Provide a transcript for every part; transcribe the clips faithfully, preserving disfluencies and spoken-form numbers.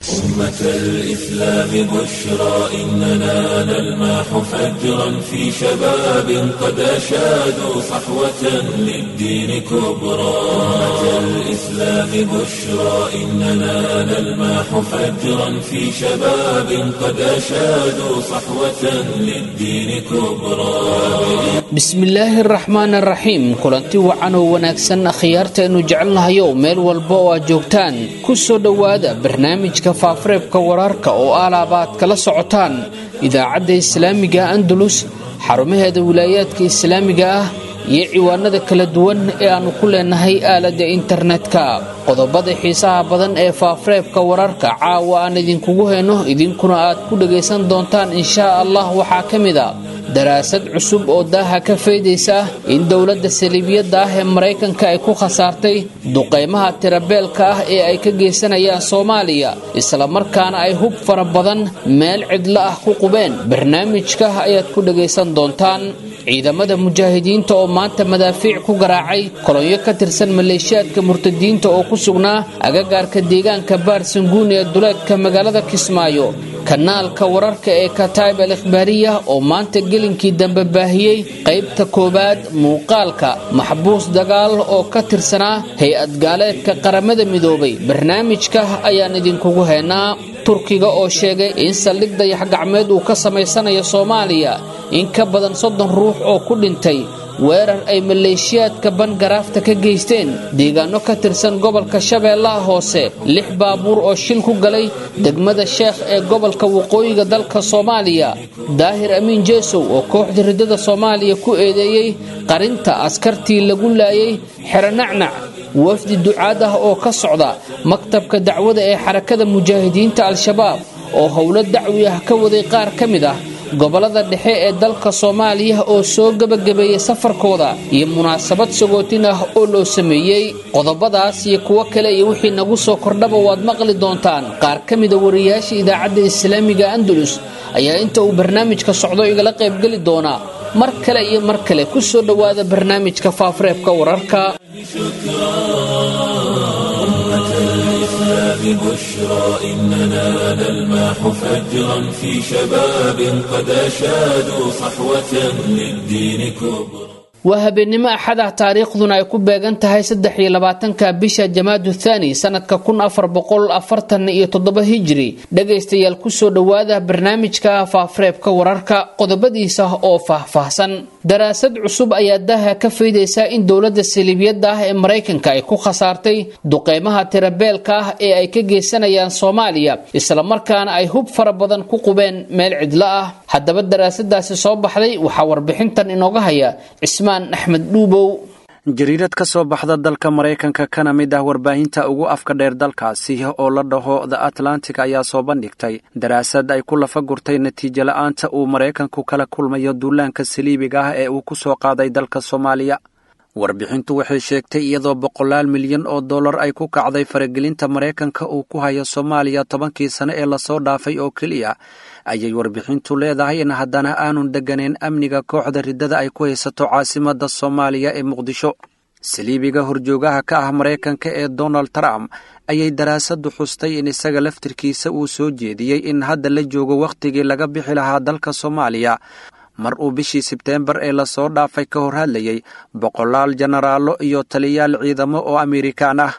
أمة الإسلام بشرى إننا نلمح فجرا في شباب قد أشادوا صحوة للدين كبرى. أمة الإسلام بشرى إننا نلمح فجرا في شباب قد أشادوا صحوة للدين كبرى. بسم الله الرحمن الرحيم. kulanti wacan oo wanaagsan akhyaarteenu jecelnahayo meel walba oo aad joogtaan ku soo dhawaada barnaamijka faafareebka wararka oo alaabaad kala socotaan idaacadda islaamiga Andalus xarumaheeda wilaayadka islaamiga ah iyo ciwaanada kala duwan ee aanu ku leenahay aalada internetka. qodobada xiisaha badan ee faafareebka wararka caawa aan idinkugu heeno idinkuna aad ku dhageysan doontaan insha Allah waxaa kamid ah daraasad cusub oo daaha ka faydaysa in dawladda Saliibiyada ah ee Mareykanka ay ku khasaartay duqeymaha tirabeelka ah ee ay ka geysanayaan Soomaaliya isla markaana ay hub fara badan meel cidla ah ku qubeen. barnaamijka ayaad ku dhageysan doontaan ciidamada mujaahidiinta oo maanta madaafiic ku garaacay kolonyo ka tirsan maleeshiyaadka murtadiinta oo ku sugnaa agagaarka deegaanka Baarsanguun ee duleedka magaalada Kismaayo. kanaalka wararka ee Kataib al-Ikhbaariya oo maanta gelinkii dambe baahiyay qaybta koobaad muuqaalka maxbuus dagaal oo ka tirsanaa hay'ad gaaleedka qaramada midoobay. barnaamijka ayaan idinkugu heynaa. turkiga oo sheegay in saldhig dayax gacmeed uu ka sameysanayo Soomaaliya in ka badan soddon ruux oo ku dhintay weerar ay maleeshiyaadka bangaraafta ka geysteen deegaano ka tirsan gobolka Shabeellaha Hoose. lix baabuur oo shil ku galay degmada Sheekh ee gobolka waqooyiga dalka Soomaaliya. Daahir Amiin Jeesow oo kooxda ridada Soomaaliya ku eedeeyay qarinta askartii lagu laayay Xeranacnac. wafdi ducaad ah oo ka socda maktabka dacwada ee xarakada mujaahidiinta al-shabaab oo howlo dacwi ah ka waday qaar kamid ah gobolada dhexe ee dalka Soomaaliya oo soo gabagabeeyay safarkooda iyo munaasabad sagootin ah oo loo sameeyay. qodobadaas iyo kuwa kale iyo wixii nagu soo kordhaba waad maqli doontaan. qaar kamid ah wariyaasha idaacadda islaamiga Andalus ayaa inta uu barnaamijka socdo igala qayb gali doona. mar kale iyo mar kale ku soo dhawaada barnaamijka faafareebka wararka. بشرى إننا نلمح فجرا في شباب قد أشادوا صحوة للدين كبرى. وهبنما أحد تاريخنا يكون بيغان تهي سدح يلباتنك بيشا جماد الثاني سنة كون أفر بقول أفرتن يتضبه هجري دقيستيال كسو دواده برنامجك فافريبك ورارك قدباديسه أو فهفهسن. daraasad cusub ayaa daaha ka faydaysa in dawladda Saliibiyada ah ee Mareykanka ay ku khasaartay duqeymaha tirabeelka ah ee ay ka geysanayaan Soomaaliya isla markaana ay hub fara badan ku qubeen meel cidla ah. haddaba daraasadaasi soo baxday waxa warbixintan inooga haya Cismaan Axmed Dhuubow. jariirad ka soo baxda dalka Mareykanka kana mid ah warbaahinta ugu afka dheer dalkaasi oo la dhaho The Atlantic ayaa soo bandhigtay daraasad ay ku lafa gurtay natiijo la'aanta uu Mareykanku kala kulmayo duulaanka Saliibiga ah ee uu ku soo qaaday dalka Soomaaliya. warbixintu waxay sheegtay iyadoo boqolaal milyan oo dollar ay ku kacday faragelinta Mareykanka uu ku hayo Soomaaliya tobankii sano ee la soo dhaafay oo kaliya ayay warbixintu leedahay in haddana aanun deganeen amniga kooxda ridada ay ku haysato caasimadda Soomaaliya ee Muqdisho. Saliibiga horjoogaha ka ah Mareykanka ee Donald Trump ayay daraasadu xustay in isaga laftirkiisa uu soo jeediyay in hadda la joogo waqtigii laga bixi lahaa dalka Soomaaliya mar uu bishii Sebtembar ee la soo dhaafay ka hor hadlayay boqolaal jeneraalo iyo taliyaal ciidamo oo Amerikaan ah.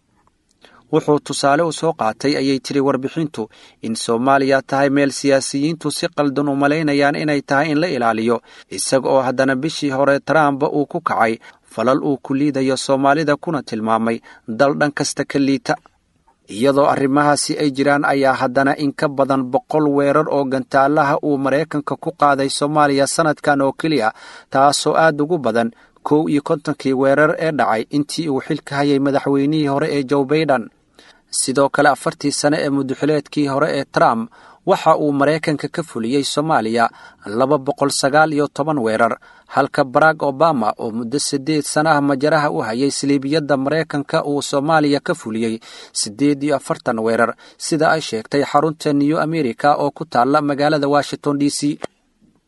wuxuu tusaale u soo qaatay ayay tiri warbixintu in Soomaaliya tahay meel siyaasiyiintu si qaldan u maleynayaan inay tahay in la ilaaliyo isaga oo haddana bishii hore Trump uu ku kacay falal uu ku liidayo Soomaalida kuna tilmaamay dal dhan kasta ka liita. iyadoo arrimahaasi ay jiraan ayaa haddana in ka badan boqol weerar oo gantaalaha uu Mareykanka ku qaaday Soomaaliya sanadkan oo kaliya taasoo aad ugu badan kow iyo kontonkii weerar ee dhacay intii uu xilka hayay madaxweynihii hore ee Joe Biden. sidoo kale afartii sano ee muddaxileedkii hore ee Trump waxa uu Mareykanka ka fuliyay Soomaaliya laba boqol sagaal iyo toban weerar halka Barack Obama oo muddo sideed sano ah majaraha u hayay Saliibiyada Mareykanka uu Soomaaliya ka fuliyay sideed iyo afartan weerar sida ay sheegtay xarunta New America oo ku taala magaalada Washington D C.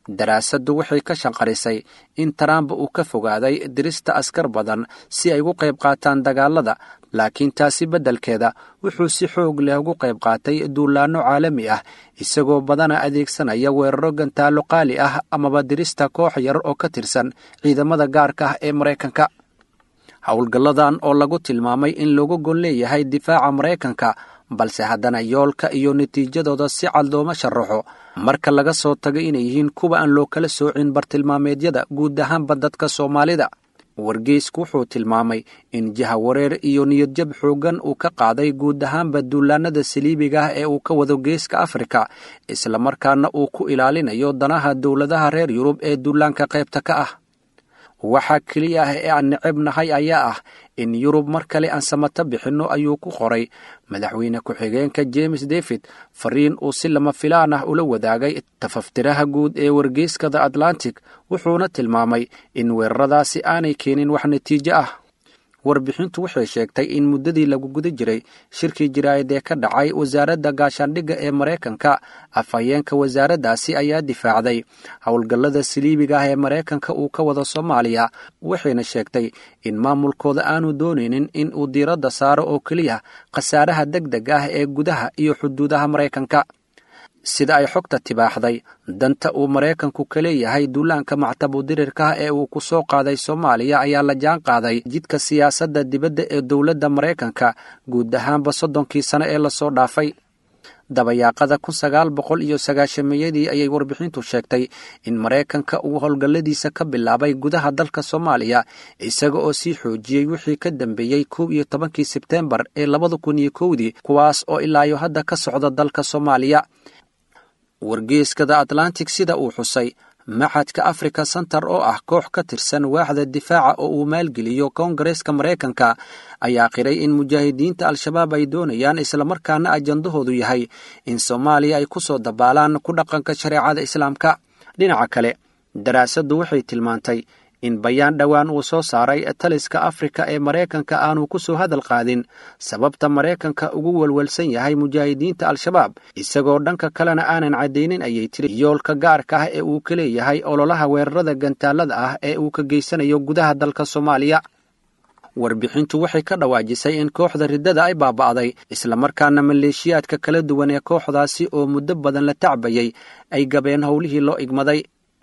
daraasaddu waxay ka shanqarisay in Trump uu ka fogaaday dirista askar badan si ay ugu qayb qaataan dagaalada, laakiin taasi beddelkeeda wuxuu si xoog leh ugu qayb qaatay duulaanno caalami ah isagoo badana adeegsanaya weeraro gantaalo qaali ah amaba dirista koox yar oo ka tirsan ciidamada gaarka ah ee Mareykanka. howlgalladan oo lagu tilmaamay in looga gol leeyahay difaaca Mareykanka, balse haddana yoolka iyo natiijadooda si cad looma sharaxo marka laga soo tago inay yihiin kuwa aan loo kala soocin bartilmaameedyada guud ahaanba dadka Soomaalida. wargeysku wuxuu tilmaamay in jahawareer iyo niyadjab xoogan uu ka qaaday guud ahaanba duulaanada saliibiga ah ee uu ka wado geeska Afrika, isla markaana uu ku ilaalinayo danaha dowladaha reer Yurub ee duulaanka qaybta ka ah. waxa kaliya ah ee aan necebnahay ayaa ah in Yurub mar kale aan samata bixinno, ayuu ku qoray madaxweyne ku-xigeenka James David fariin uu si lama filaan ah ula wadaagay tafaftiraha guud ee wargeyska The Atlantic, wuxuuna tilmaamay in weeraradaasi aanay keenin wax natiijo ah. warbixintu waxay sheegtay in muddadii lagu guda jiray shirkii jiraayad ee ka dhacay wasaaradda gaashaandhigga ee Mareykanka, afhayeenka wasaaraddaasi ayaa difaacday howlgallada saliibiga ah ee Mareykanka uu ka wado Soomaaliya, waxayna sheegtay in maamulkooda aanu doonaynin in uu diiradda saaro oo keliya khasaaraha degdeg ah ee gudaha iyo xuduudaha Mareykanka. sida ay xogta tibaaxday, danta uu Mareykanku ka leeyahay duulaanka mactabu dirirka ee uu ku soo qaaday Soomaaliya ayaa la jaan qaaday jidka siyaasadda dibadda ee dowladda Mareykanka guud ahaanba soddonkii sano ee la soo dhaafay. dabayaaqada kun sagaal boqol iyo sagaashan-meeyadii ayay warbixintu sheegtay in Mareykanka uu howlgalladiisa ka bilaabay gudaha dalka Soomaaliya, isaga oo sii xoojiyey wixii ka dambeeyey kow iyo tobankii Sebteembar ee labada kun iyo kowdii, kuwaas oo ilaa hadda ka socda dalka Soomaaliya. wargeyska The Atlantic sida uu xusay, Maxadka Africa Center oo ah koox ka tirsan waaxda difaaca oo uu maalgeliyo Koongareeska Mareykanka, ayaa qiray in mujaahidiinta Al-Shabaab ay doonayaan isla markaana ajandahoodu yahay in Soomaaliya ay ku soo dabaalaan ku dhaqanka shareecada Islaamka. dhinaca kale, daraasaddu waxay tilmaantay in bayaan dhowaan uu soo saaray taliska Afrika ee Mareykanka aanu ku soo hadal qaadin sababta Mareykanka ugu walwalsan yahay mujaahidiinta Al-Shabaab, isagoo dhanka kalena aanan cadeynin ayay tiri yoolka gaarka ah ee uu ka leeyahay ololaha weerarada gantaalada ah ee uu ka geysanayo gudaha dalka Soomaaliya. warbixintu waxay ka dhawaajisay in kooxda riddada ay baaba'day, isla markaana maleeshiyaadka kala duwan ee kooxdaasi oo muddo badan la tacbayay ay gabeen howlihii loo igmaday.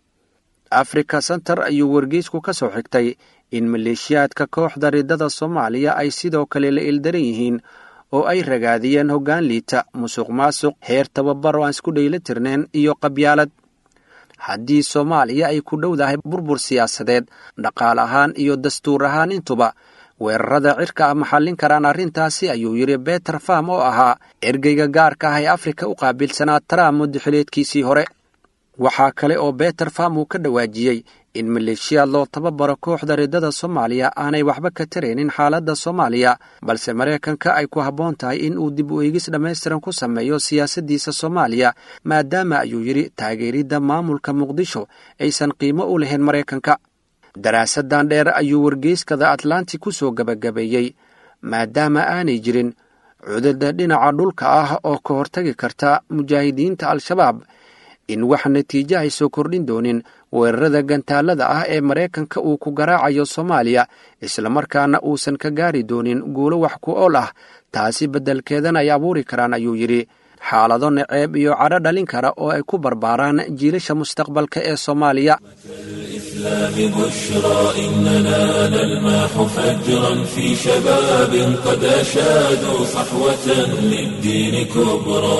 Africa Center ayuu wargeysku ka soo xigtay in maleeshiyaadka kooxda riddada Soomaaliya ay sidoo kale la ildaran yihiin oo ay ragaadiyeen hoggaan liita, musuqmaasuq, heer tababar oo aan isku dheelitirnayn iyo qabyaalad. haddii Soomaaliya ay ku dhowdahay burbur siyaasadeed, dhaqaale ahaan iyo dastuur ahaan intuba, weerarada cirka ah maxallin karaan arrintaasi, ayuu yidhi Peter Pham oo ahaa ergeyga gaarka ah ee Afrika u qaabilsanaa Trump muddaxileedkiisii hore. waxaa kale oo Peter Pham uu ka dhawaajiyey in maleeshiyaad loo tababaro kooxda riddada Soomaaliya aanay waxba ka taraynin xaaladda Soomaaliya, balse Mareykanka ay ku habboon tahay in uu dib u eegis dhammaystiran ku sameeyo siyaasaddiisa Soomaaliya, maadaama ayuu yidhi taageeridda maamulka Muqdisho aysan qiimo u lahayn Mareykanka. daraasadan dheer ayuu wargeyska The Atlantic ku soo gabagabeeyey, maadaama aanay jirin cudurda dhinaca dhulka ah oo ka hortagi karta mujaahidiinta Al-Shabaab, in wax natiijo ay soo kordhin doonin weerarada gantaalada ah ee Mareykanka uu ku garaacayo Soomaaliya, isla markaana uusan ka gaari doonin guulo wax ku ool ah. taasi beddelkeedana ay abuuri karaan, ayuu yidhi, xaalado naceeb iyo cadho dhalin kara oo ay ku barbaaraan jiilasha mustaqbalka ee Soomaaliya. الإسلام بشرى إننا نلمح فجرا في شباب قد أشادوا صحوة للدين كبرى.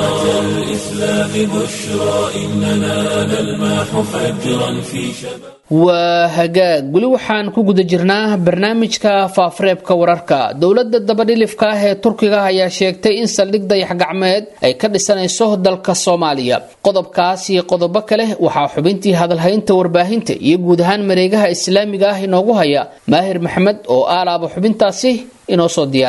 الإسلام بشرى إننا نلمح فجرا في شباب. waa hagaag weli waxaan ku guda jirnaa barnaamijka faafareebka wararka. dowladda dabadhilifka ah ee Turkiga ayaa sheegtay in saldhig dayax gacmeed ay ka dhisanayso dalka Soomaaliya. qodobkaas iyo qodobo kale waxaa xubintii hadalhaynta warbaahinta iyo guud ahaan mareegaha islaamiga ah inoogu haya Maahir Maxamed oo aalaaba xubintaasi inoo soo diyaariya.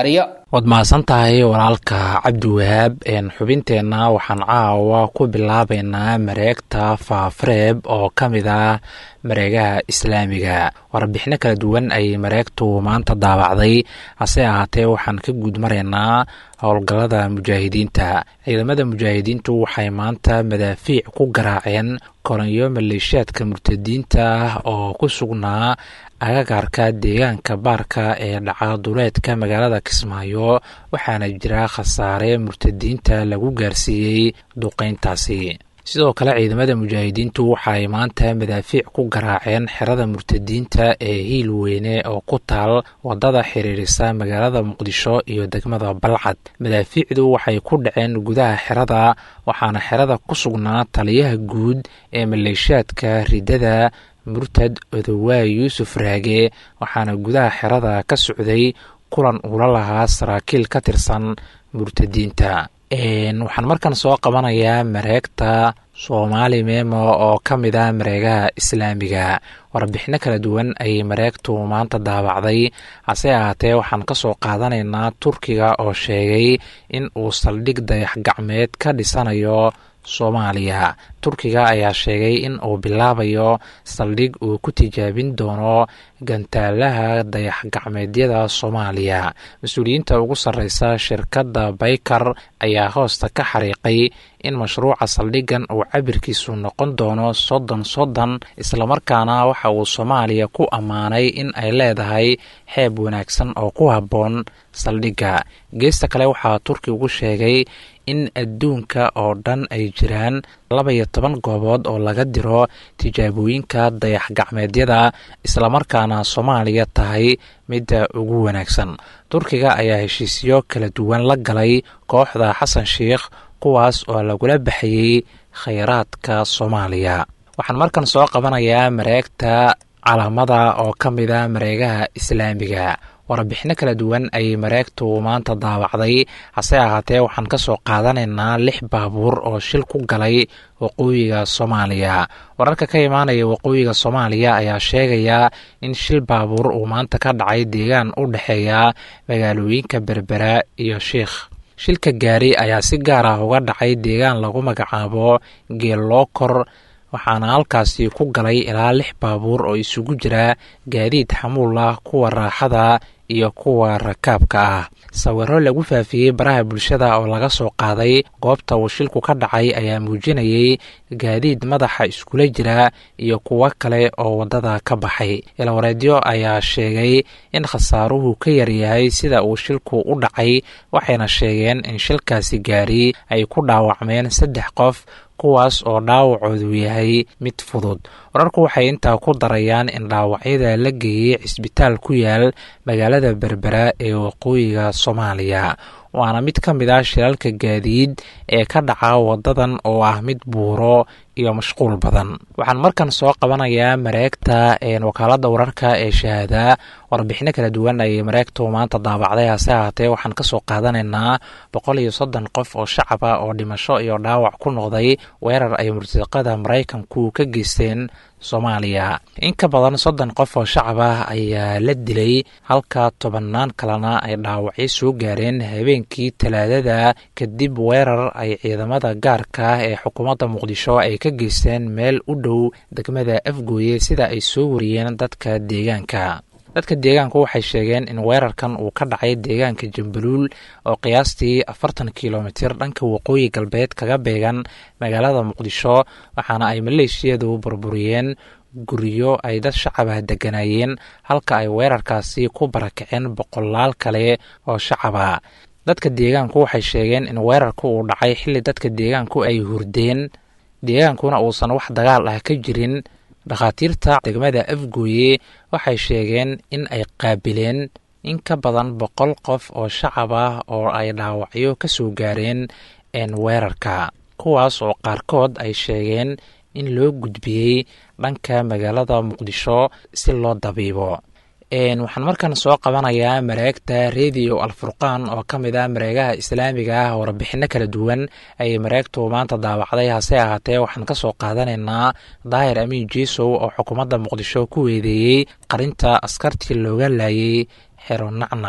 waad mahadsan tahay walaalka cabdiwahaab xubinteenna waxaan caawa ku bilaabaynaa mareegta faafareeb oo ka mid ah mareegaha islaamiga warbixino kala duwan ay mareegtu maanta daabacday hase ahaatee waxaan ka guud maraynaa howlgallada mujaahidiinta ciidamada mujaahidiintu waxay maanta madaafiic ku garaaceen kolonyo maleeshiyaadka murtadiinta ah oo ku sugnaa agagaarka deegaanka baarka ee dhaca duleedka magaalada Kismaayo waxaana jira khasaare murtadiinta lagu gaarsiiyey duqeyntaasi sidoo kale ciidamada mujaahidiintu waxay maanta madaafiic ku garaaceen xerada murtadiinta ee Hiilweyne oo ku taal wadada xiriirisa magaalada Muqdisho iyo degmada Balcad madaafiicdu waxay ku dhaceen gudaha xerada waxaana xerada ku sugnaa taliyaha guud ee maleeshiyaadka ridada murtad Odowaa Yuusuf Raage waxaana gudaha xerada ka socday kulan ula lahaa saraakiil ka tirsan murtadiinta waxaan markan soo qabanayaa mareegta Soomaali Memo oo ka mid ah mareegaha islaamiga warbixino kala duwan ay mareegtu maanta daabacday hase ahaatee waxaan ka soo qaadanaynaa Turkiga oo sheegay in uu saldhig dayax gacmeed ka dhisanayo Soomaaliya Turkiga ayaa sheegay in uu bilaabayo saldhig uu ku tijaabin doono gantaalaha dayax gacmeedyada Soomaaliya mas'uuliyiinta ugu sarreysa shirkadda Baykar ayaa hoosta ka xariiqay in mashruuca saldhigan uu cabirkiisu noqon doono soddon soddon isla markaana waxa uu Soomaaliya ku amaanay in ay leedahay xeeb wanaagsan oo ku habboon saldhiga geesta kale waxaa Turkigu sheegay in adduunka oo dhan ay jiraan laba iyo toban goobood oo laga diro tijaabooyinka dayax gacmeedyada isla markaana Soomaaliya tahay midda ugu wanaagsan Turkiga ayaa heshiisyo kala duwan la galay kooxda Xasan Sheikh kuwaas oo lagula baxayay khayraadka Soomaaliya waxaan markan soo qabanayaa mareegta calaamada oo ka mid ah mareegaha islaamiga warbixino kala duwan ay mareegtu maanta daabacday hase ahaatee waxaan ka soo qaadanaynaa lix baabuur oo shil ku galay waqooyiga Soomaaliya wararka ka imaanaya waqooyiga Soomaaliya ayaa sheegaya in shil baabuur uu maanta ka dhacay deegaan u dhaxeeya magaalooyinka Berbera iyo Sheekh shilka gaari ayaa si gaar ah uga dhacay deegaan lagu magacaabo Geelokor waxaana halkaasi ku galay ilaa lix baabuur oo isugu jira gaadiid xamuul ah kuwa raaxada iyo kuwa rakaabka ah sawirro lagu faafiyey baraha bulshada oo laga soo qaaday goobta uu shilku ka dhacay ayaa muujinayay gaadiid madaxa iskula jira iyo kuwa kale oo wadada ka baxay ilwareedyo ayaa sheegay in khasaaruhu ka yar yahay sida uu shilku u dhacay waxayna sheegeen in shilkaasi gaari ay ku dhaawacmeen saddex qof kuwaas oo dhaawacoodu yahay mid fudud wararku waxay intaa ku darayaan in dhaawacyada la geeyey cisbitaal ku yaal magaalada Berbera ee waqooyiga Soomaaliya waana mid ka mid ah shilalka gaadiid ee ka dhaca wadadan oo ah mid buuro iyo mashquul badan waxaan markan soo qabanayaa mareegta ee wakaalada wararka ee Shahaada warbixino kala duwan ay mareegtu maanta daabacday hase ahaatee waxaan ka soo qaadanaynaa boqol iyo soddon qof oo shacab ah oo dhimasho iyo dhaawac ku noqday weerar ay murtaqada Mareykanku ka geysteen Soomaaliya in ka badan soddon qof oo shacab ah ayaa la dilay halka tobanaan kalena ay dhaawacyo soo gaareen habeenkii Talaadada kadib weerar ay ciidamada gaarka ah ee xukuumadda Muqdisho ay ka geysteen meel u dhow degmada Afgooye sida ay soo wariyeen dadka deegaanka dadka deegaanku waxay sheegeen in weerarkan uu ka dhacay deegaanka Jambaluul oo qiyaastii afartan kiiloomitir dhanka waqooyi galbeed kaga beegan magaalada Muqdisho waxaana ay maleeshiyadu burburiyeen guryo ay dad shacab ah deganayeen halka ay weerarkaasi ku barakaceen boqolaal kale oo shacab ah dadka deegaanku waxay sheegeen in weerarku uu dhacay xilli dadka deegaanku ay hurdeen deegaankuna uusan wax dagaal ah ka jirin dhakhaatiirta degmada Afgooye waxay sheegeen in ay qaabileen in ka badan boqol qof oo shacab ah oo ay dhaawacyo ka soo gaareen een weerarka kuwaas oo qaarkood ay sheegeen in loo gudbiyey dhanka magaalada Muqdisho si loo dabiibo waxaan markan soo qabanayaa mareegta Radio Al-Furqaan oo ka mid ah mareegaha islaamiga ah warbixino kala duwan ay mareegtu maanta daawacday hase ahaatee waxaan ka soo qaadanaynaa Daahir Amiin Jeesow oo xukuumadda Muqdisho ku weedeeyay qarinta askartii looga laayay xero nacnac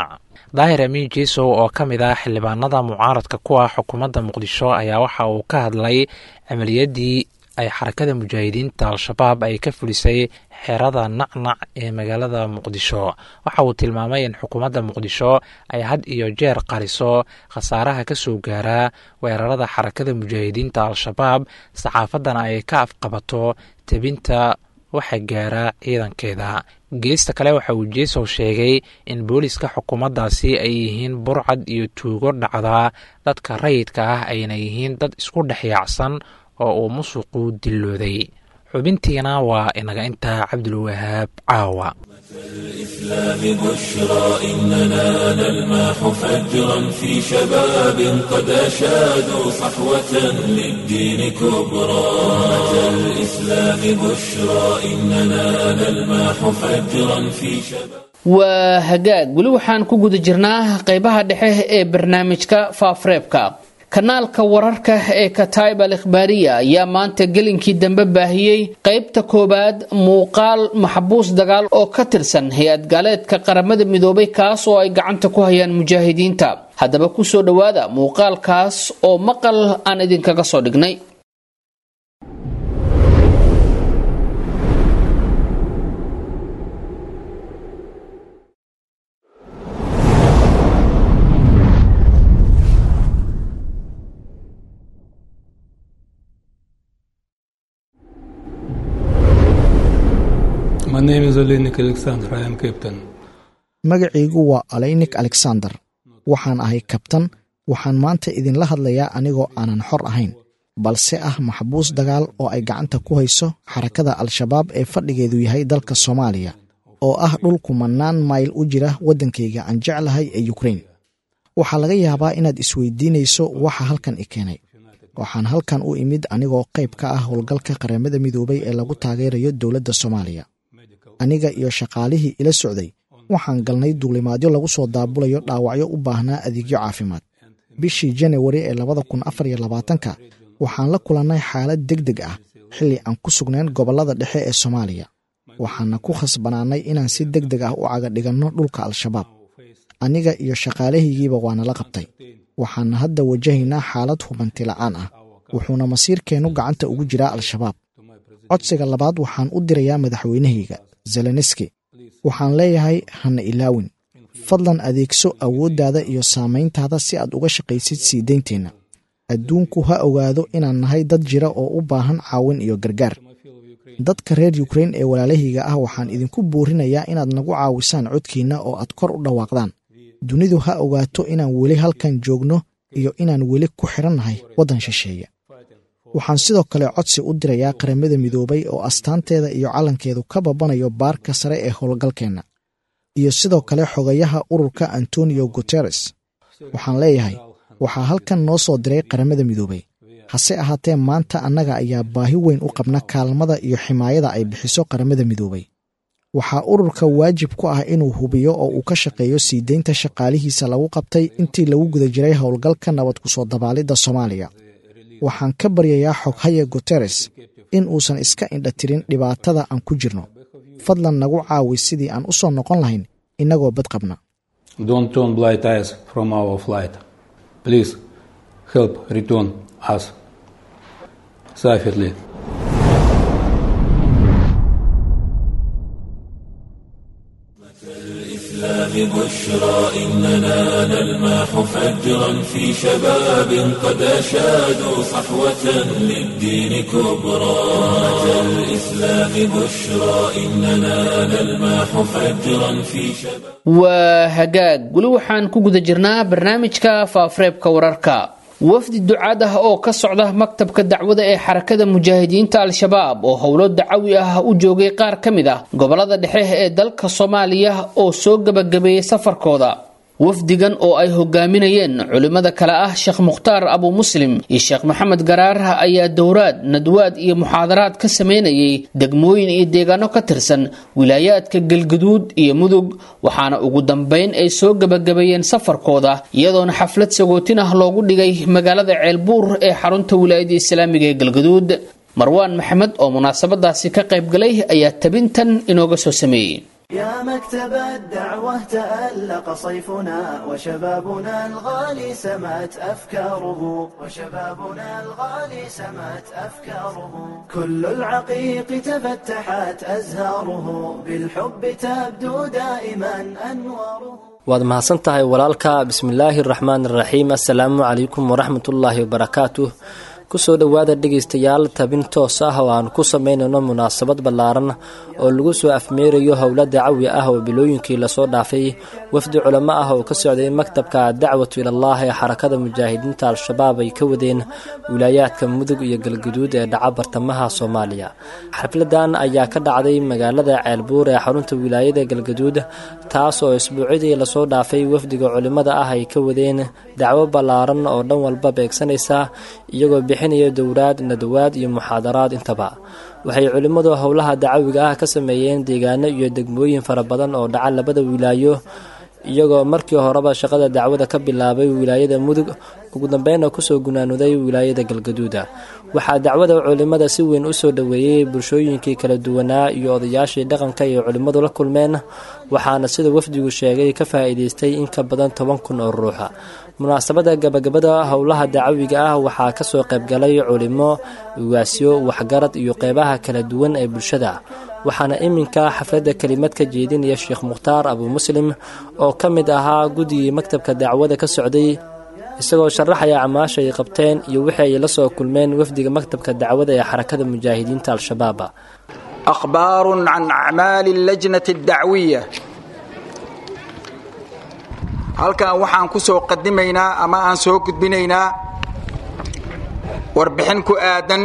daahir amiin jeesow oo ka mid ah xildhibaanada mucaaradka ku ah xukuumadda muqdisho ayaa waxa uu ka hadlay camaliyadii ay xarakada mujaahidiinta al-shabaab ay ka fulisay xerada nacnac ee magaalada muqdisho. waxa uu tilmaamay in xukuumadda muqdisho ay had iyo jeer qariso khasaaraha ka soo gaara weerarada xarakada mujaahidiinta al-shabaab, saxaafaddana ay ka afqabato tebinta waxa gaara ciidankeeda. geesta kale waxa uu jeesow sheegay in booliska xukuumaddaasi ay yihiin burcad iyo tuugo dhacda dadka rayidka ah, ayna yihiin dad isku dhex yaacsan oo uu musuqu dillooday. xubintiina waa inaga intaa. cabdulwahaab caawa. الإسلام بشرى إننا نلمح فجرا في شباب قد أشادوا صحوة للدين كبرى. الإسلام بشرى إننا نلمح فجرا في شباب. waa hagaag weli waxaan ku guda jirnaa qaybaha dhexe ee barnaamijka faafareebka. kanaalka wararka ee Kataib al-Ikhbariya ayaa maanta gelinkii dambe baahiyay qaybta koobaad muuqaal maxbuus dagaal oo ka tirsan hay'ad gaaleedka qaramada midoobay kaas oo ay gacanta ku hayaan mujaahidiinta. haddaba ku soo dhawaada muuqaalkaas oo maqal aan idinkaga soo dhignay. My name is Aleynik Alexander. I am captain. magacaygu waa Aleynik Alexander. waxaan ahay kabtan. waxaan maanta idinla hadlayaa anigoo aanan xor ahayn, balse ah maxbuus dagaal oo ay gacanta ku hayso xarakada al-shabaab ee fadhigeedu yahay dalka Soomaaliya, oo ah dhul kumanaan mayl u jira waddankayga aan jeclahay ee Ukraine. waxaa laga yaabaa inaad isweydiinayso waxa halkan i keenay. waxaan halkan u imid anigoo qayb ka ah howlgalka qaramada midoobay ee lagu taageerayo dowladda Soomaaliya. aniga iyo shaqaalihii ila socday waxaan galnay duulimaadyo lagu soo daabulayo dhaawacyo u baahnaa adeegyo caafimaad. bishii January ee labada kun afar iyo labaatanka waxaan la kulannay xaalad degdeg ah xilli aan ku sugnayn gobollada dhexe ee Soomaaliya. waxaana ku khasbanaanay inaan si degdeg ah u caga dhiganno dhulka al-shabaab. aniga iyo shaqaalahaygiiba waana la qabtay. waxaana hadda wajahaynaa xaalad hubanti la'aan ah, wuxuuna masiirkeennu gacanta ugu jiraa al-shabaab. codsiga labaad waxaan u dirayaa madaxweynahayga Zelensky. waxaan leeyahay hana ilaawin, fadlan adeegso awooddaada iyo saamayntaada si aad uga shaqaysid sii deynteenna. adduunku ha ogaado inaan nahay dad jira oo u baahan caawin iyo gargaar. dadka reer Ukraine ee walaalahayga ah waxaan idinku boorinayaa inaad nagu caawisaan codkiinna oo aad kor u dhawaaqdaan. dunidu ha ogaato inaan weli halkan joogno iyo inaan weli ku xirannahay waddan shisheeye. waxaan sidoo kale codsi u dirayaa qaramada midoobay oo astaanteeda iyo calankeedu ka babanayo baarka sare ee howlgalkeenna, iyo sidoo kale xogayaha ururka Antonio Guterres. waxaan leeyahay waxaa halkan noo soo diray qaramada midoobay, hase ahaatee maanta annaga ayaa baahi weyn u qabna kaalmada iyo ximaayada ay bixiso qaramada midoobay. waxaa ururka waajib ku ah inuu hubiyo oo uu ka shaqeeyo sii deynta shaqaalihiisa lagu qabtay intii lagu guda jiray howlgalka nabad ku soo dabaalidda Soomaaliya. waxaan ka baryayaa xoghaya Guterres in uusan iska indha tirin dhibaatada aan ku jirno. fadlan nagu caawi sidii aan u soo noqon lahayn inagoo bad qabna. Don't turn blind eyes from our flight. Please help return us safely. الإسلام بشرى إننا نلمح فجرا في شباب قد أشادوا صحوة للدين كبرى. الإسلام بشرى إننا نلمح فجرا في شباب. waa hagaag weli waxaan ku guda jirnaa barnaamijka faafareebka wararka. wafdi ducaad ah oo ka socda maktabka dacwada ee xarakada mujaahidiinta al-shabaab oo howlo dacawi ah u joogay qaar ka mid ah gobolada dhexe ee dalka Soomaaliya oo soo gabagabeeyay safarkooda. wafdigan oo ay hogaaminayeen culimada kala ah Sheekh Mukhtaar Abu Muslim iyo Sheekh Maxamed Garaar ayaa dowraad, nadwaad iyo muxaadaraad ka sameynayay degmooyin iyo deegaano ka tirsan wilaayaadka Galgaduud iyo Mudug, waxaana ugu dambeyn ay soo gabagabeeyeen safarkooda iyadoona xaflad sagootin ah loogu dhigay magaalada Ceelbuur ee xarunta wilaayada Islaamiga ee Galgaduud. Marwaan Maxamed oo munaasabadaasi ka qayb galay ayaa tabintan inooga soo sameeyay. يا مكتب الدعوة تألق صيفنا وشبابنا الغالي سمت أفكاره وشبابنا الغالي سمت أفكاره كل العقيق تفتحت أزهاره بالحب تبدو دائما أنواره. waad mahadsan tahay walaalka. bismillaahi raxmaan raxiim. assalaamu calaykum waraxmatullaahi wabarakaatuh. kusoo dhowaada dhegaystayaal tabin toos ah oo aan ku samaynayno munaasabad ballaaran oo lagu soo afmeerayo howla dacawi ah oo bilooyinkii lasoo dhaafay wafdi culamo ah oo ka socday maktabka dacwatu ilallaah ee xarakada mujaahidiinta al-shabaab ay ka wadeen wilaayaadka mudug iyo galgaduud ee dhaca bartamaha soomaaliya. xafladan ayaa ka dhacday magaalada ceelbuur ee xarunta wilaayada galgaduud, taas oo isbuucidii lasoo dhaafay wafdiga culimada ah ay ka wadeen dacwo ballaaran oo dhan walba beegsanaysa, iyagoo bixinaya dowraad, nadawaad iyo muxaadaraad intaba. waxay culimmadu howlaha dacawiga ah ka sameeyeen deegaano iyo degmooyin fara badan oo dhaca labada wilaayo, iyagoo markii horeba shaqada dacwada ka bilaabay wilaayada mudug, ugu dambeynna kusoo gunaanuday wilaayada galgaduuda. waxaa dacwada culimada si weyn u soo dhoweeyey bulshooyinkii kala duwanaa iyo odayaashii dhaqanka ay culimmadu la kulmeen, waxaana sida wafdigu sheegay ka faa'iidaystay in ka badan toban kun oo ruuxa. munaasabada gabagabada howlaha dacawiga ah waxaa ka soo qaybgalay culimo, ugaasyo, waxgarad iyo qeybaha kala duwan ee bulshada. waxaana iminka xafladda kelimad ka jeedinaya sheekh mukhtaar abu muslim oo ka mid ahaa guddigii maktabka dacwada ka socday, isagoo sharaxaya camaasha ay qabteen iyo wixii ay la soo kulmeen wafdiga maktabka dacwada ee xarakada mujaahidiinta al-shabaab. akhbaarun can acmaali lajnati dacwiya. halkan waxaan ku soo qadimaynaa ama aan soo gudbinaynaa warbixin ku aadan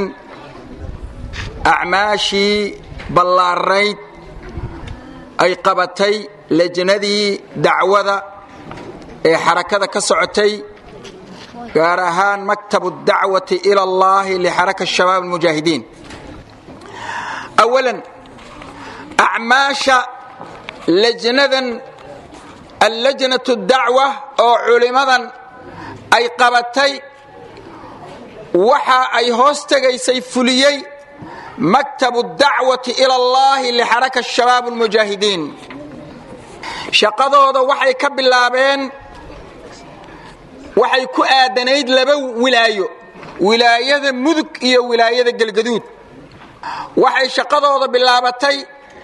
acmaashii ballaarayd ay qabatay lajnadii dacwada ee xarakada ka socotay, gaar ahaan maktabu dacwati ila allahi lixaraka shabaab almujaahidiin. awalan, acmaasha lajnadan allajnatu dacwa oo culimadan ay qabatay waxa ay hoos tegaysay fuliyey maktabu dacwati ila allahi lixaraka shabaab almujaahidiin. shaqadooda waxay ka bilaabeen, waxay ku aadanayd laba wilaayo, wilaayada mudug iyo wilaayada galgaduud. waxay shaqadooda bilaabatay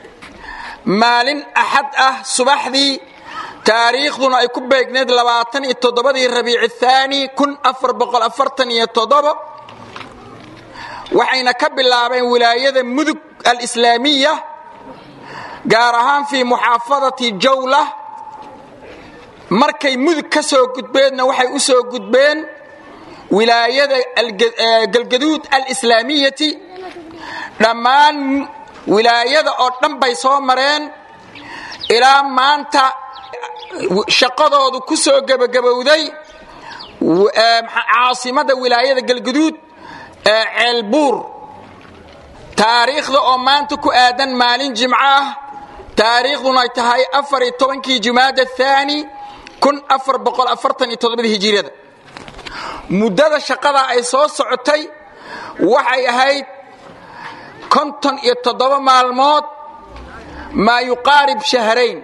maalin axad ah subaxdii, taariikhduna ay ku beegneed labaatan iyo toddobadii rabiici thaani kun afar boqol afartan iyo toddobo. waxayna ka bilaabeen wilaayada mudug alislaamiya, gaar ahaan fii muxaafadati jawla. markay mudug ka soo gudbeenna waxay u soo gudbeen wilaayada galgaduud alislaamiyati. dhammaan wilaayada oo dhan bay soo mareen ilaa maanta shaqadoodu ku soo gebagabowday caasimada wilaayada galgaduud ee ceelbuur. taariikhda oo maanta ku aadan maalin jimco ah, taariikhduna ay tahay afar iyo tobankii jumaada thaani kun afar boqol afartan iyo toddobadii hijiriyada. muddada shaqada ay soo socotay waxay ahayd konton iyo toddoba maalmood, maa yuqaarib shahrayn.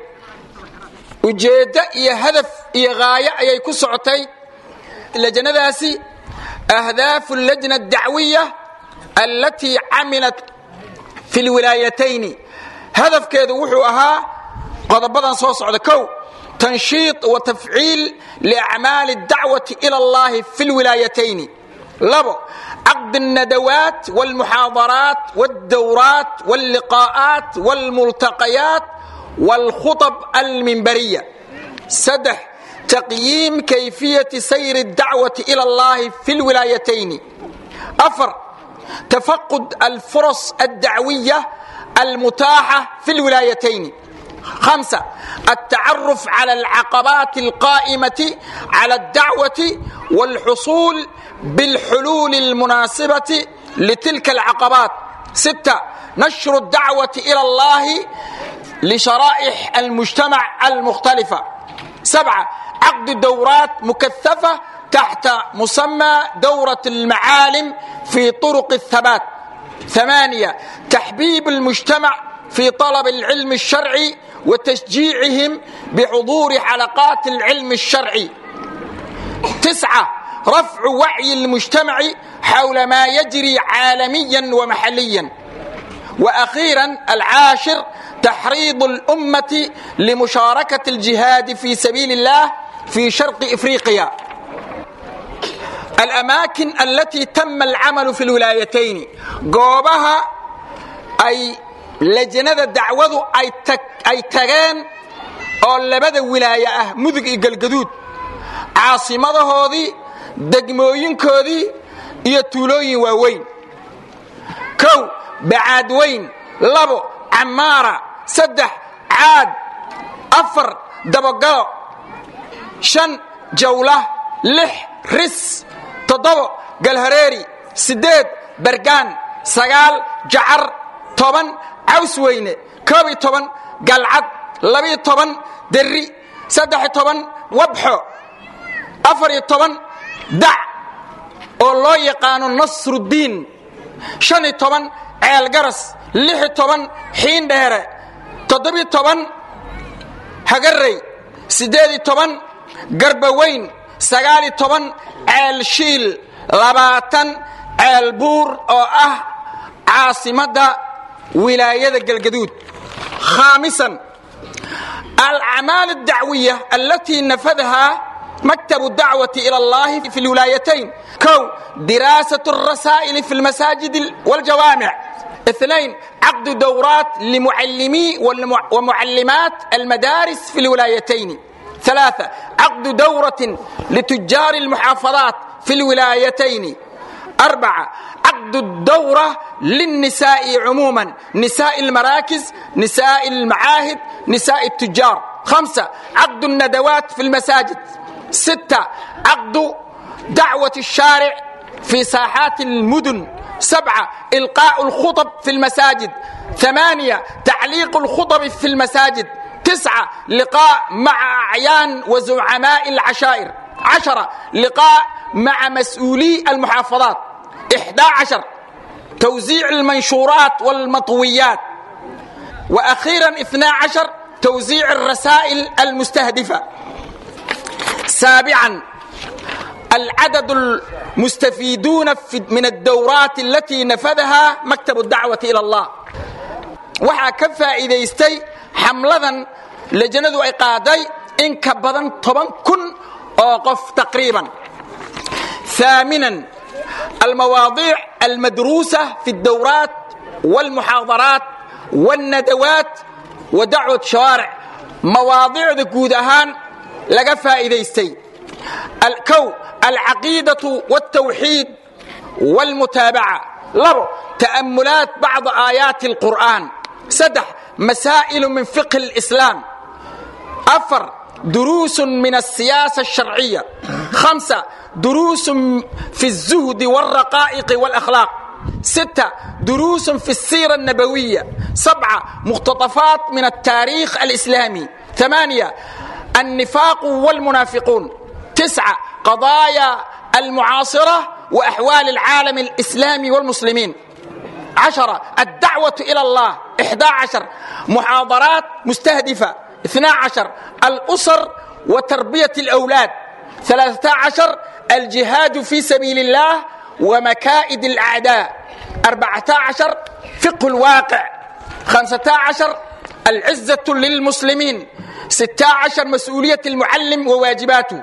ujeeddo iyo hadaf iyo gaayo ayay ku socotay lajnadaasi. ahdaafu lajna adacwiya allatii camilat fi lwilaayatayni. hadafkeedu wuxuu ahaa qodobadan soo socda: kow, tanshiid wa tafciil liacmaali dacwati ila allahi fi lwilaayatayni. labo, عقد الندوات والمحاضرات والدورات واللقاءات والملتقيات والخطب المنبرية. سدح، تقييم كيفية سير الدعوة إلى الله في الولايتين. أفر، تفقد الفرص الدعوية المتاحة في الولايتين. خمسة، التعرف على العقبات القائمة على الدعوة والحصول بالحلول المناسبة لتلك العقبات. ستة، نشر الدعوة إلى الله لشرائح المجتمع المختلفة. سبعة، عقد دورات مكثفة تحت مسمى دورة المعالم في طرق الثبات. ثمانية، تحبيب المجتمع في طلب العلم الشرعي وتشجيعهم بحضور حلقات العلم الشرعي. تسعة رفع وعي المجتمع حول ما يجري عالميا ومحليا. وأخيرا العاشر تحريض الأمة لمشاركة الجهاد في سبيل الله في شرق إفريقيا. الأماكن التي تم العمل في الولايتين قوبها أي لجنة الدعوة أي, تك أي تغان أو لبدا ولاية مذق القدود عاصمة هذه دقموين كذي يتولوين ووين. كو بعادوين لبو عمارة سدح عاد أفر دبقلو شن جولة لح رس تضبو قالهريري سديد برقان سقال جعر طبن عوسوين كوبي طبن قلعد لبي طبن دري سدح طبن وبحو أفر طبن دع والله يقانو نصر الدين شن طبن عيال قرس لح طبن حين دهره تضبي طبن هقري سديد طبن قربوين سقالي طبن عيال شيل لباتن عيال بور أو أه عاصمة ولاية القدود. خامسا الأعمال الدعوية التي نفذها مكتب الدعوة إلى الله في الولايتين. كو دراسة الرسائل في المساجد والجوامع. اثنين عقد دورات لمعلمي ومعلمات المدارس في الولايتين. ثلاثة عقد دورة لتجار المحافظات في الولايتين. أربعة عقد الدورة للنساء عموما، نساء المراكز، نساء المعاهد، نساء التجار. خمسة عقد الندوات في المساجد. ستة عقد دعوة الشارع في ساحات المدن. سبعة إلقاء الخطب في المساجد. ثمانية تعليق الخطب في المساجد. تسعة لقاء مع أعيان وزعماء العشائر. عشرة لقاء مع مسؤولي المحافظات. إحدى عشر توزيع المنشورات والمطويات. وأخيرا اثنى عشر توزيع الرسائل المستهدفة. سابعا العدد المستفيدون من الدورات التي نفذها مكتب الدعوة إلى الله. وحا كفا إذا يستي حملة لجنة إقادي إن كبضا طبعا كن أوقف تقريبا. ثامنا المواضيع المدروسة في الدورات والمحاضرات والندوات ودعوة شوارع. مواضيع ذكودهان لقى فائدة يستي. الكو العقيدة والتوحيد والمتابعة. لبو تأملات بعض آيات القرآن. سدح مسائل من فقه الإسلام. أفر دروس من السياسة الشرعية. خمسة دروس في الزهد والرقائق والأخلاق. ستة دروس في السيرة النبوية. سبعة مقتطفات من التاريخ الإسلامي. ثمانية النفاق والمنافقون. تسعة قضايا المعاصرة وأحوال العالم الإسلامي والمسلمين. عشرة الدعوة إلى الله. إحدى عشر محاضرات مستهدفة. اثنى عشر الأسر وتربية الأولاد. ثلاثة عشر الجهاد في سبيل الله ومكائد الأعداء. أربعة عشر فقه الواقع. خمسة عشر العزة للمسلمين. ستة عشر مسؤولية المعلم وواجباته.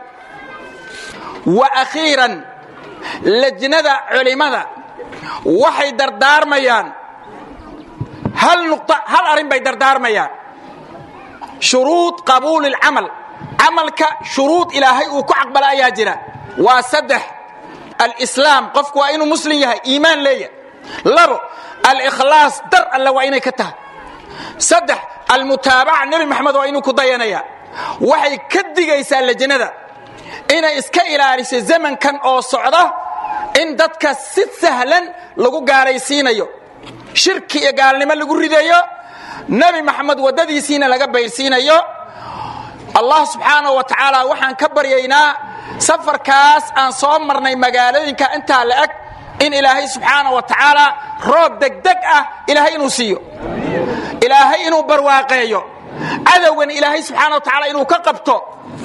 وأخيرا لجنة علماء وحي دردار ميان. هل نقطة هل أرين بي دردار ميان شروط قبول العمل. عملك شروط إلهي وكعق بلا ياجرة. وسدح الإسلام قفك وإنه مسلم يهي إيمان لي. لبو الإخلاص در الله وإنه كته. سدح المتابعة النبي محمد وإنه كضيانيا. وحي كدي يسال لجنة إن إسكا إلى رسي زمن كان أو صعده إن دتك ست سهلا لغو قاريسين يو شركي يقال لما لغو رديو نبي محمد وددي سينا لغا بيرسين يو. الله سبحانه وتعالى وحان كبر يينا سفر كاس أن صومرني مقالين كأنت لأك إن إلهي سبحانه وتعالى روب دك دك أه إلهي نسيو إلهي إنو برواقيو cadowgan ilaahay subxaana wa tacaala inuu ka qabto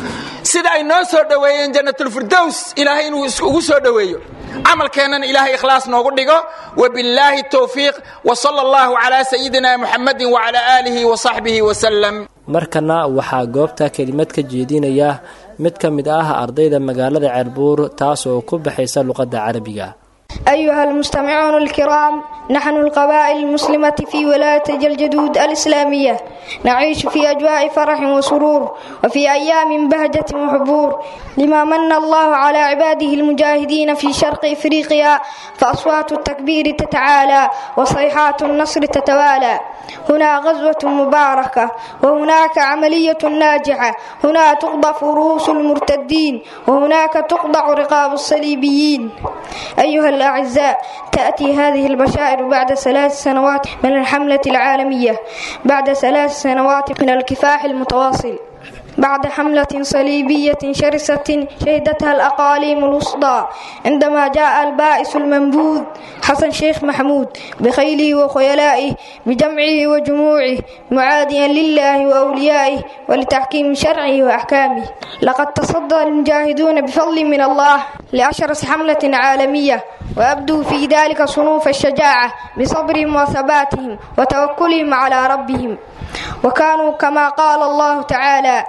sida ay noo soo dhoweeyeen jannatulfirdows ilaahay inuu ugu soo dhoweeyo camalkeennana ilaahay ikhlaas noogu dhigo wabillaahi towfiiq wasala allahu calaa sayidina muxamadin wacalaa aalihi wasaxbihi wasalam markana waxaa goobta kelimad ka jeedinaya mid ka mid ah ardayda magaalada ceelbuur taas oo ku baxaysa luqadda carabiga. أيها المستمعون الكرام، نحن القبائل المسلمة في ولاية جلجدود الإسلامية نعيش في أجواء فرح وسرور وفي أيام بهجة وحبور لما من الله على عباده المجاهدين في شرق إفريقيا، فأصوات التكبير تتعالى وصيحات النصر تتوالى. هنا غزوة مباركة وهناك عملية ناجحة، هنا تقضف رؤوس المرتدين وهناك تقطع رقاب الصليبيين. أيها الأعزاء، تأتي هذه البشائر بعد ثلاث سنوات من الحملة العالمية، بعد ثلاث سنوات من الكفاح المتواصل، بعد حملة صليبية شرسة شهدتها الأقاليم الوسطى عندما جاء البائس المنبوذ حسن شيخ محمود بخيله وخيلائه بجمعه وجموعه معاديا لله وأوليائه ولتحكيم شرعه وأحكامه. لقد تصدى المجاهدون بفضل من الله لأشرس حملة عالمية، وأبدوا في ذلك صنوف الشجاعة بصبرهم وثباتهم وتوكلهم على ربهم، وكانوا كما قال الله تعالى: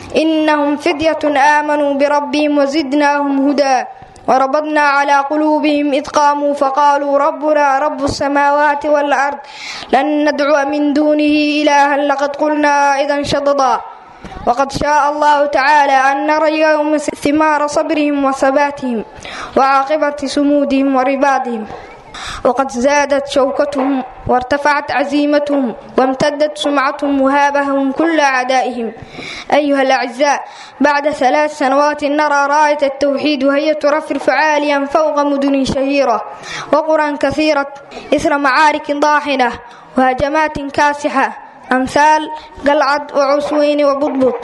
إنهم فدية آمنوا بربهم وزدناهم هدى وربطنا على قلوبهم إذ قاموا فقالوا ربنا رب السماوات والأرض لن ندعو من دونه إلها لقد قلنا إذا شططا. وقد شاء الله تعالى أن نرى يوم ثمار صبرهم وثباتهم وعاقبة صمودهم ورباطهم، وقد زادت شوكتهم وارتفعت عزيمتهم وامتدت سمعتهم وهابهم كل أعدائهم. أيها الأعزاء، بعد ثلاث سنوات نرى راية التوحيد وهي ترفرف عاليا فوق مدن شهيرة وقرى كثيرة إثر معارك ضاحنة وهجمات كاسحة أمثال قلعد وعسوين وبطبط.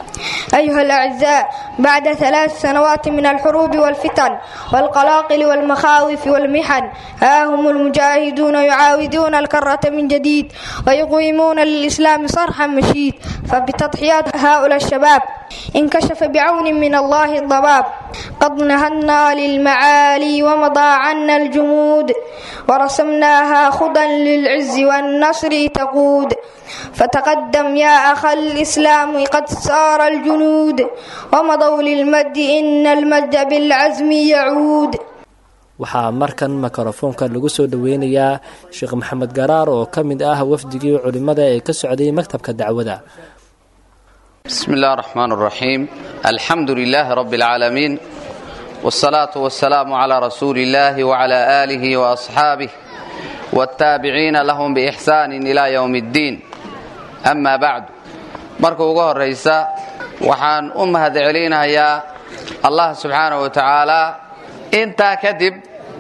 أيها الأعزاء، بعد ثلاث سنوات من الحروب والفتن والقلاقل والمخاوف والمحن، ها هم المجاهدون يعاودون الكرة من جديد ويقيمون للإسلام صرحا مشيد. فبتضحيات هؤلاء الشباب انكشف بعون من الله الضباب، قد نهضنا للمعالي ومضى عنا الجمود، ورسمناها خضا للعز والنصر تقود. فتقدم يا أخ الإسلام قد سار الجنود، ومضوا للمجد إن المجد بالعزم يعود. waxaa markan mikrofoonka lagu soo dhaweynayaa Sheekh Maxamed Garaar oo ka mid ah wafdigii culimada ee ka socday maktabka dacwada. Bismillahir Rahmanir Rahim. Alhamdulillahi Rabbil Alamin. Wassalatu wassalamu ala Rasulillahi wa ala alihi wa ashabihi wattabi'ina lahum bi ihsanin ila yawmiddin. Amma ba'd. Marka ugu horeysa waxaan u mahadcelinayaa Allah subhanahu wa ta'ala inta kadib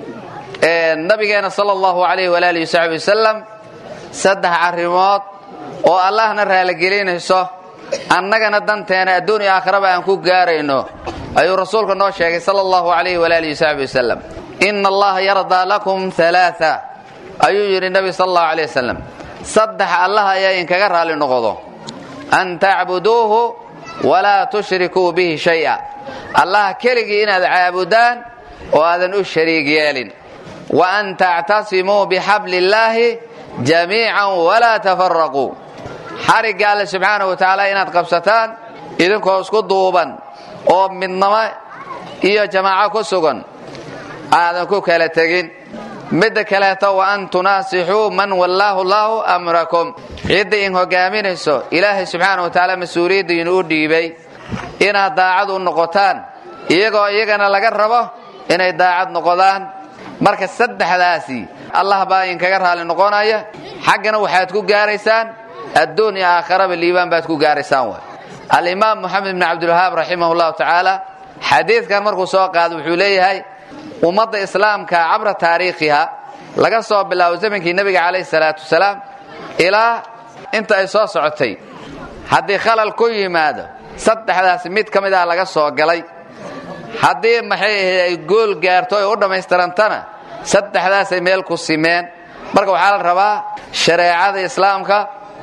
ee nabigeena sallallahu alayhi wa alihi wasallam saddex arrimood oo Allahna raali gelinayso annagana danteena adduun iyo aakhiraba aan ku gaarayno ayuu rasuulku noo sheegay sallallahu alayhi wa alihi wasallam. Inna Allah yarda lakum thalatha ayuu yiri nabi sallallahu alayhi wasallam, saddex Allah ayaa in kaga raali noqdo: an ta'buduhu wa la tushriku bihi shay'a, Allah keligii inaad caabudaan oo aadan u shariig yeelin, wa an ta'tasimu bihablillahi jamii'an wa la tafarraqu, xariga Allah subhanahu wa ta'ala inaad qabsataan idinkoo isku duuban oo midnimo iyo jamaaco ku sugan aadan ku kala tagin. midda kaleeto wa an tunasihu man wallahu Allahu amrakum, cidda in hogaaminayso Ilaahay subhanahu wa ta'ala mas'uuliyadda inuu dhiibay inaad daacad u noqotaan iyagoo iyagana laga rabo inay daacad noqdaan. marka saddexdaasi Allah baa in kaga raali noqonaya, xaqana waxaad ku gaaraysaan adduun iyo aakhiraba liibaan baad ku gaaraysaan. waa al-Imam Muhammad ibn Abdul Wahhab rahimahullah ta'ala xadiidkan markuu soo qaado wuxuu leeyahay ummadda islaamka cabra taariikhiha laga soo bilaabo zamankii nabiga kaleey salaatu wasalaam ilaa inta ay soo socotay, haddii khalal ku yimaado saddexdaas mid kamid ah laga soo galay, haddii maxay ay gool gaarto ay u dhameystirantana saddexdaas ay meel ku simeen. marka waxaa la rabaa shareecada islaamka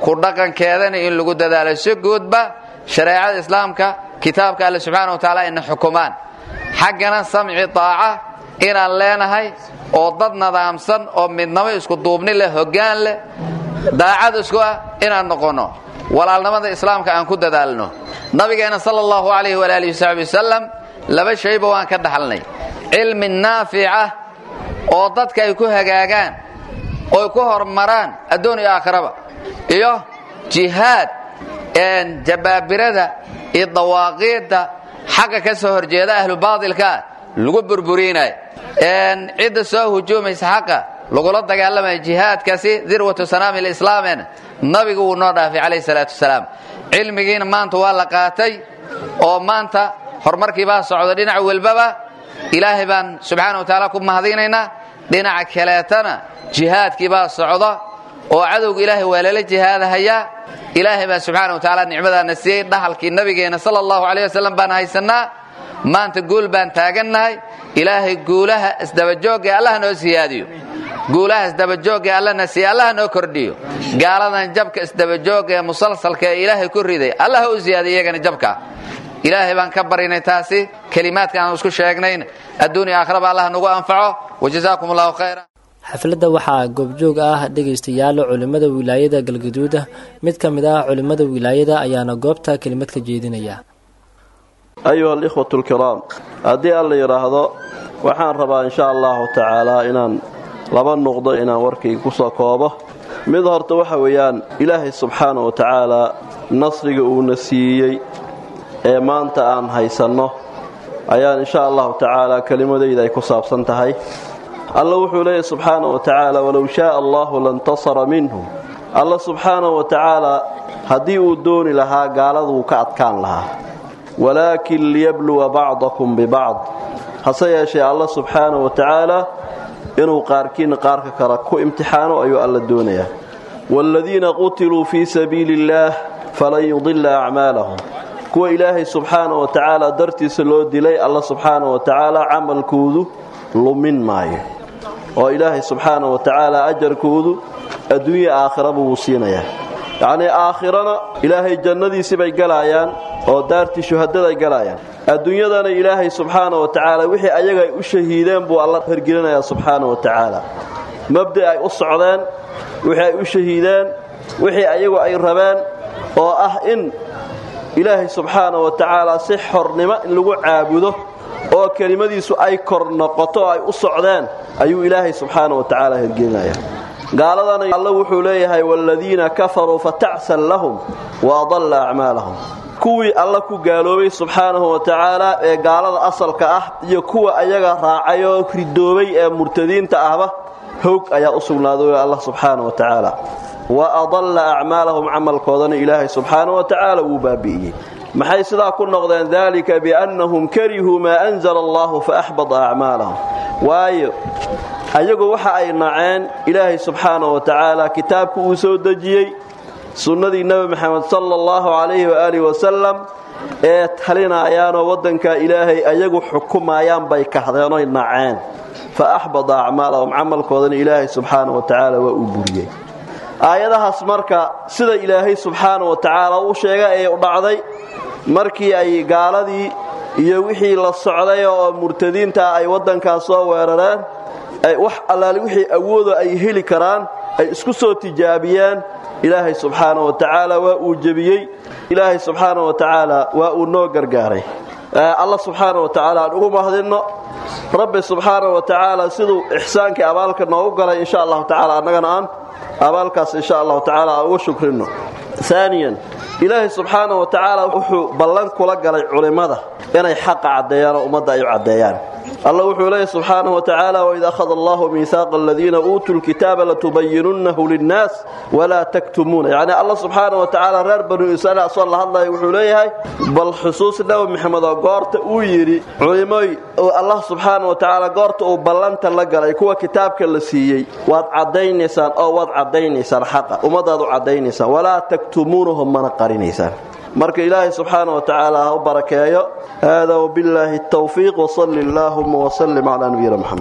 ku dhaqankeedana in lagu dadaalo si guudba shareecada islaamka kitaabka alle subxaanahu wa tacaala ina xukumaan xaggana samci taaca inaan leenahay oo dad nadaamsan oo midnimo isku duubni leh hoggaan leh daacad isku ah inaan noqono walaalnimada islaamka aan ku dadaalno nabigeena sallallahu alayhi wa alihi wasallam laba shayba waan ka dhaxalnay cilmi naafica oo dadka ay ku hagaagaan oo ku hormaraan adduun iyo aakhiraba iyo jihaad een jabaabirada iyo dawaaqida xaqa ka soo horjeeda ahlu baadilka lagu burburinay een cid soo hujuumaysa xaqa lagula dagaalamay jihaadkaasi dirwatu sanaami islaameen nabigu uu noo dhaafay calayhi salaatu wasalaam cilmigiina maanta waa la qaatay oo maanta horumarkii baa socda dhinac walbaba ilaahay baan subxaanahu wa tacaala ku mahadinaynaa dhinaca kaleetana jihaadkii baa socda oo cadowga ilaahay waa lala jihaadahayaa ilaahay baa subxaanahu wa tacaala nicmadaana siiyey dhaxalkii nabigeena sala allahu calayhi wasallam baan haysanaa maanta guul baan taagannahay ilaahay guulaha isdabajoogga allah noo siyaadiyo guulaha isdabajoogga allahna siiya allah noo kordhiyo gaaladan jabka isdabajoogga ee musalsalka ee ilaahay ku riday allah u siyaadiyo iyagana jabka ilaahay baan ka barinay taasi kalimaadka aan isku sheegnayn adduuniya aakhiraba allah nagu anfaco wajazaakum allahu khayran xafladda waxaa goobjoog ah dhegaystayaal culimmada wilaayada galgaduud mid ka mid ah culimmada wilaayada ayaana goobta kelimad ka jeedinaya ayuha alikhwatu alkiraam haddii alla yidhaahdo waxaan rabaa insha allahu tacaala inaan laba nuqdo inaan warkayga ku soo koobo mid horta waxa weeyaan ilaahay subxaanahu wa tacaala nasriga uuna siiyey ee maanta aan haysanno ayaan insha allahu tacaala kelimadayda ay ku saabsan tahay alla wuxuu leeyahy subxaanahu wa tacaala walow shaaa allahu lantasara minhum alla subxaanahu wa tacaala haddii uu dooni lahaa gaaladuu ka adkaan lahaa walaakin liyabluwa bacdakum bibacd hase yeeshee alla subxaanahu wa tacaala inuu qaarkiina qaarka kale ku imtixaano ayuu alla doonayaa waaladiina qutiluu fii sabiili illaah falan yudilla acmaalahum kuwa ilaahay subxaanahu wa tacaala dartiisa loo dilay alla subxaanahu wa tacaala camalkoodu lumin maayo oo ilaahay subxaanahu wa tacaala ajarkoodu adduunya aakhiraba wuu siinayaa yacnii aakhirana ilaahay jannadiisii bay galayaan oo daartii shuhadaday galayaan adduunyadana ilaahay subxaanahu wa tacaala wixii ayaga ay u shahiideen buu alla hergelinayaa subxaanahu wa tacaala mabda ay u socdeen wixii ay u shahiideen wixii ayagu ay rabeen oo ah in ilaahay subxaanahu wa tacaala si xornimo in lagu caabudo oo kelimadiisu ay kor noqoto ay u socdeen ayuu ilaahay subxaanahu wa tacaala hergelinayaa gaaladana alla wuxuu leeyahay waaladiina kafaruu fatacsan lahum wa adalla acmaalahum kuwii alla ku gaaloobay subxaanahu wa tacaala ee gaalada asalka ah iyo kuwa ayaga raacay oo ridoobay ee murtadiinta ahba hoog ayaa u sugnaaday allah subxaanahu wa tacaala wa adalla acmaalahum camalkoodana ilaahay subxaanahu wa tacaala wuu baabi'iyey maxay sidaa ku noqdeen dalika biannahum karihuu maa anzala allahu faaxbada acmaalahum waayo ayagu waxa ay naceen ilaahay subxaanahu wa tacaala kitaabka uu soo dejiyey sunnadii nebi maxamed sala allahu calayhi waaalihi wasalam ee talinayaanoo waddanka ilaahay ayagu xukumayaan bay kahdeenooy naceen fa axbada acmaalahum camalkoodana ilaahay subxaanahu wa tacaala waa uu buriyey aayadahaas marka sida ilaahay subxaanahu wa tacaala u sheegay ee u dhacday markii ay gaaladii iyo wixii la socday oo murtadiinta ay waddankaas soo weerareen ay wax allaali wixii awoodo ay heli karaan ay isku soo tijaabiyeen ilaahay subxaanahu wa tacaala waa uu jebiyey ilaahay subxaanahu wa tacaala waa uu noo gargaaray alla subxaanahu wa tacaala aan ugu mahadinno rabbi subxaanahu wa tacaala siduu ixsaankii abaalka noogu galay insha allahu tacaala annagana aan abaalkaas insha allahu tacaala aan uga shukrinno aaniyan ilaahay subxaanahu wa tacaala wuxuu ballan kula galay culimmada inay xaqa caddeeyaan oo ummadda ay u caddeeyaan alla wuxuu leeyahy subxaanahu wa tacaala waid akhada allahu miihaaqa aladiina uutuu lkitaaba latubayinunnahu linnaas walaa taktumuuna yacni alla subxaanahu wa tacaala reer banu israiil asoo la hadlaya wuxuu leeyahay bal xusuus nabi maxamed oo goorta uu yidhi culimoy allah subxaanahu wa tacaala goorta uu ballanta la galay kuwa kitaabka la siiyey waad caddaynaysaan oo waad caddaynaysaan xaqa ummadaad u caddaynaysaan walaa taktumuunahum mana qarinaysaan marka ilaahay subxaanahu wa tacaala ha u barakeeyo hada wbillaahi tawfiiq wsali allaahuma wsalim calaa nabiyina maxamed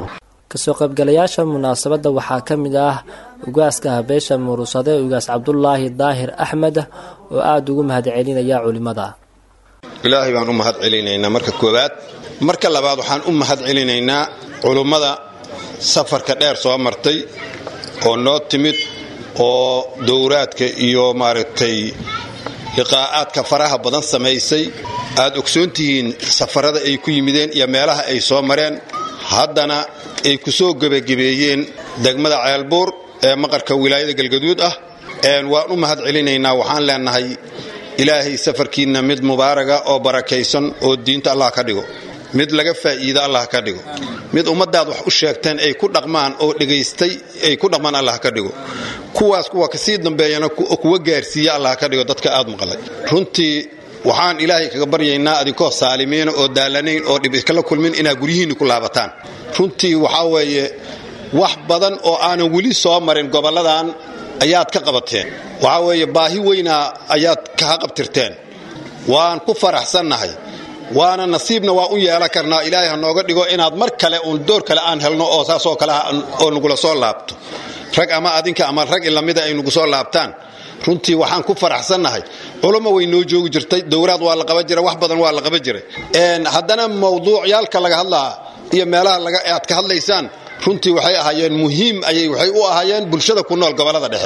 kasoo qaybgalayaasha munaasabadda waxaa ka mid ah ugaaska habeesha murusade ugaas cabdulaahi daahir axmed oo aada ugu mahad celinaya culimada. ilaahay baan u mahad celinaynaa marka koowaad. marka labaad waxaan u mahad celinaynaa culummada safarka dheer soo martay oo noo timid oo dowraadka iyo maaragtay liqaa'aadka faraha badan samaysay. aad ogsoontihiin safarada ay ku yimideen iyo meelaha ay soo mareen, haddana ay ku soo gebagabeeyeen degmada ceelbuur ee maqarka wilaayada galgaduud ah. waan u mahad celinaynaa. waxaan leenahay ilaahay safarkiinna mid mubaaraga oo barakaysan oo diinta allah ka dhigo, mid laga faa'iido allah ka dhigo, mid ummadaad wax u sheegteen ay ku dhaqmaan oo dhegaystay ay ku dhaqmaan allah ka dhigo, kuwaas kuwa kasii dambeeyana kuwa gaarsiiya allah ka dhigo dadka aad maqlay. runtii waxaan ilaahay kaga baryaynaa adinkoo saalimiina oo daalanayn oo dhib iskala kulmin inaad guryihiinni ku laabataan. runtii waxaa weeye wax badan oo aanan weli soo marin gobolladan ayaad ka qabateen. waxaa weeye baahi weynaa ayaad kaga qabtirteen. waan ku faraxsannahay, waana nasiibna waa u yeelan karnaa. ilaahay ha nooga dhigo inaad mar kale uun door kale aan helno oo saasoo kale oo nagula soo laabto, rag ama adinka ama rag ilamida ay nagu soo laabtaan. runtii waxaan ku faraxsannahay. culummo way noo joogi jirtay, dowraad waa la qaban jiray, wax badan waa la qaban jiray. haddana mawduucyaalka laga hadlaa iyo meelaha aad ka hadlaysaan runtii waxay ahaayeen muhiim, ayay waxay u ahaayeen bulshada ku nool gobollada dhexe.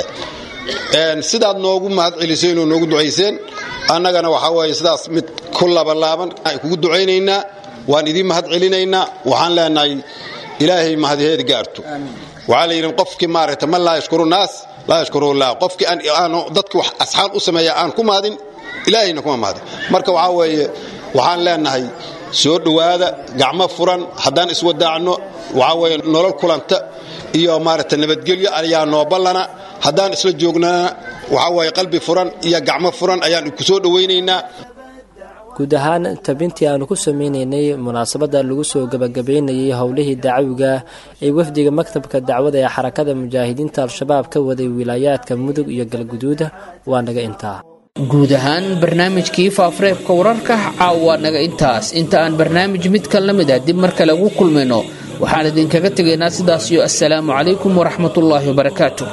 sidaad noogu mahad celiseen oo noogu ducayseen, annagana waxaa weeye sidaas mid ku labalaaban aan kugu ducaynaynaa, waan idiin mahad celinaynaa. waxaan leenahay ilaahay mahadheed gaarto. waxaa la yidhi qofkii maaragta man laa yashkuru naas laa yashkurullah. qofkii aanu dadku wax asxaan u sameeya aan ku mahadin, ilaahayna kuma mahadin. marka waxaa weeye waxaan leenahay soo dhowaada gacmo furan. haddaan iswadaacno waxaa weeye nolol kulanta iyo maaragta nabadgelyo ayaa noo ballana. haddaan isla joognana waxaa weeye qalbi furan iyo gacmo furan ayaan ku soo dhowaynaynaa. guud ahaan tabintii aanu ku sameynaynay munaasabadda lagu soo gabagabeynayay howlihii dacwiga ee wafdiga maktabka dacwada ee xarakada mujaahidiinta al-shabaab ka waday wilaayaadka mudug iyo galguduud waa naga intaa. guud ahaan barnaamijkii faafareebka wararka caawa naga intaas. inta aan barnaamij midkan la mid ah dib mar kale ugu kulmayno waxaan idinkaga tegaynaa sidaas iyo assalaamu calaykum waraxmatullaahi wabarakaatuh.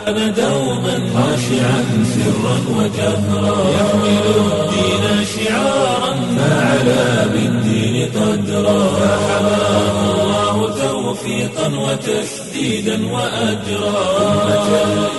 فعلى بالدين قدرا فحماه الله توفيقا وتسديدا وأجرا.